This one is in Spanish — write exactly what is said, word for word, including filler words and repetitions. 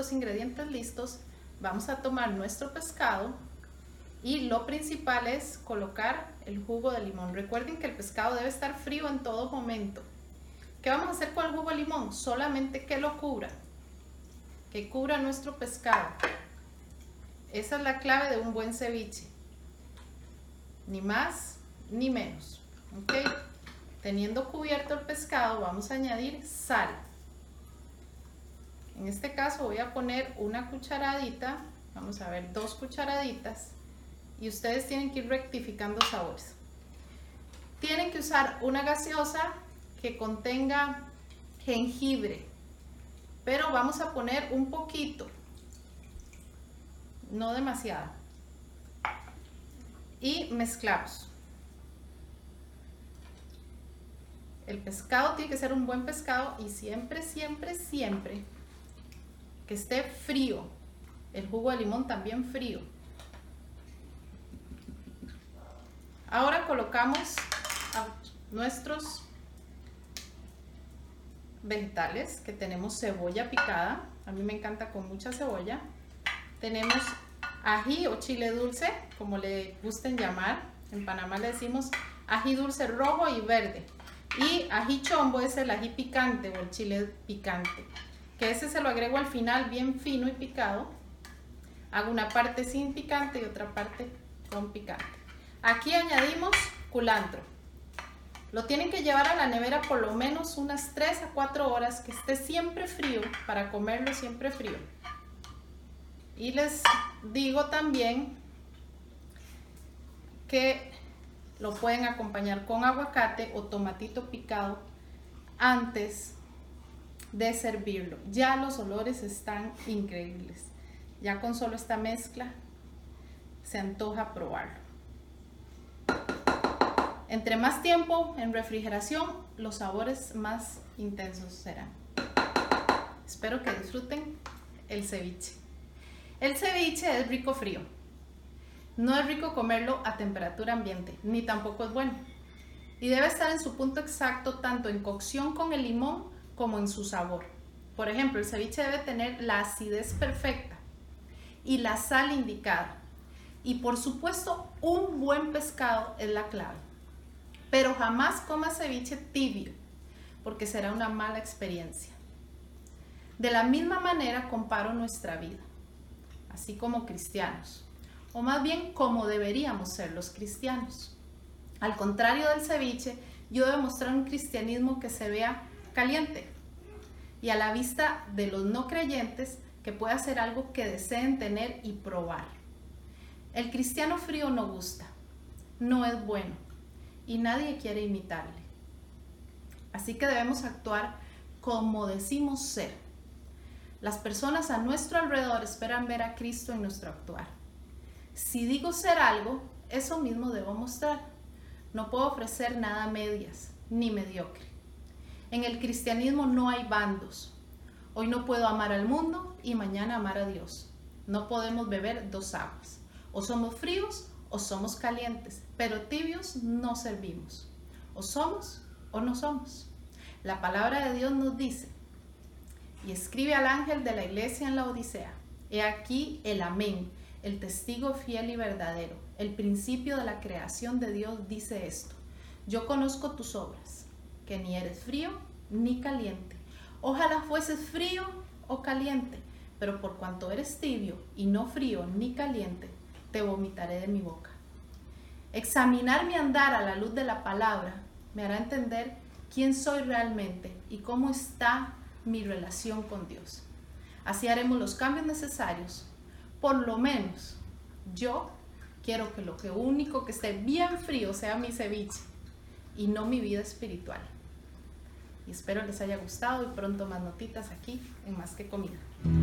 nuestros ingredientes listos, vamos a tomar nuestro pescado y lo principal es colocar el jugo de limón. Recuerden que el pescado debe estar frío en todo momento. ¿Qué vamos a hacer con el jugo de limón? Solamente que lo cubra, que cubra nuestro pescado. Esa es la clave de un buen ceviche. Ni más ni menos. ¿Ok? Teniendo cubierto el pescado, vamos a añadir sal. En este caso voy a poner una cucharadita, vamos a ver, dos cucharaditas, y ustedes tienen que ir rectificando sabores. Tienen que usar una gaseosa que contenga jengibre, pero vamos a poner un poquito, no demasiado, y mezclamos. El pescado tiene que ser un buen pescado y siempre, siempre, siempre que esté frío. El jugo de limón también frío. Ahora colocamos a nuestros vegetales, que tenemos cebolla picada. A mí me encanta con mucha cebolla. Tenemos ají o chile dulce, como le gusten llamar. En Panamá le decimos ají dulce rojo y verde. Y ají chombo es el ají picante o el chile picante, que ese se lo agrego al final bien fino y picado. Hago una parte sin picante y otra parte con picante. Aquí añadimos culantro. Lo tienen que llevar a la nevera por lo menos unas tres a cuatro horas, que esté siempre frío, para comerlo siempre frío. Y les digo también que lo pueden acompañar con aguacate o tomatito picado antes de servirlo. Ya los olores están increíbles. Ya con solo esta mezcla se antoja probarlo. Entre más tiempo en refrigeración, los sabores más intensos serán. Espero que disfruten el ceviche. El ceviche es rico frío. No es rico comerlo a temperatura ambiente, ni tampoco es bueno. Y debe estar en su punto exacto, tanto en cocción con el limón como en su sabor. Por ejemplo, el ceviche debe tener la acidez perfecta y la sal indicada. Y por supuesto, un buen pescado es la clave. Pero jamás coma ceviche tibio, porque será una mala experiencia. De la misma manera comparo nuestra vida, así como cristianos, o más bien como deberíamos ser los cristianos. Al contrario del ceviche, yo debo mostrar un cristianismo que se vea caliente y a la vista de los no creyentes que pueda ser algo que deseen tener y probar. El cristiano frío no gusta, no es bueno y nadie quiere imitarle. Así que debemos actuar como decimos ser. Las personas a nuestro alrededor esperan ver a Cristo en nuestro actuar. Si digo ser algo, eso mismo debo mostrar. No puedo ofrecer nada a medias, ni mediocre. En el cristianismo no hay bandos. Hoy no puedo amar al mundo y mañana amar a Dios. No podemos beber dos aguas. O somos fríos o somos calientes, pero tibios no servimos. O somos o no somos. La palabra de Dios nos dice, y escribe al ángel de la iglesia en la Odisea: he aquí el amén, el testigo fiel y verdadero, el principio de la creación de Dios dice esto: yo conozco tus obras, que ni eres frío ni caliente. Ojalá fueses frío o caliente, pero por cuanto eres tibio y no frío ni caliente, te vomitaré de mi boca. Examinar mi andar a la luz de la palabra me hará entender quién soy realmente y cómo está mi relación con Dios. Así haremos los cambios necesarios. Por lo menos yo quiero que lo que único que esté bien frío sea mi ceviche y no mi vida espiritual. Y espero les haya gustado y pronto más notitas aquí en Más que Comida.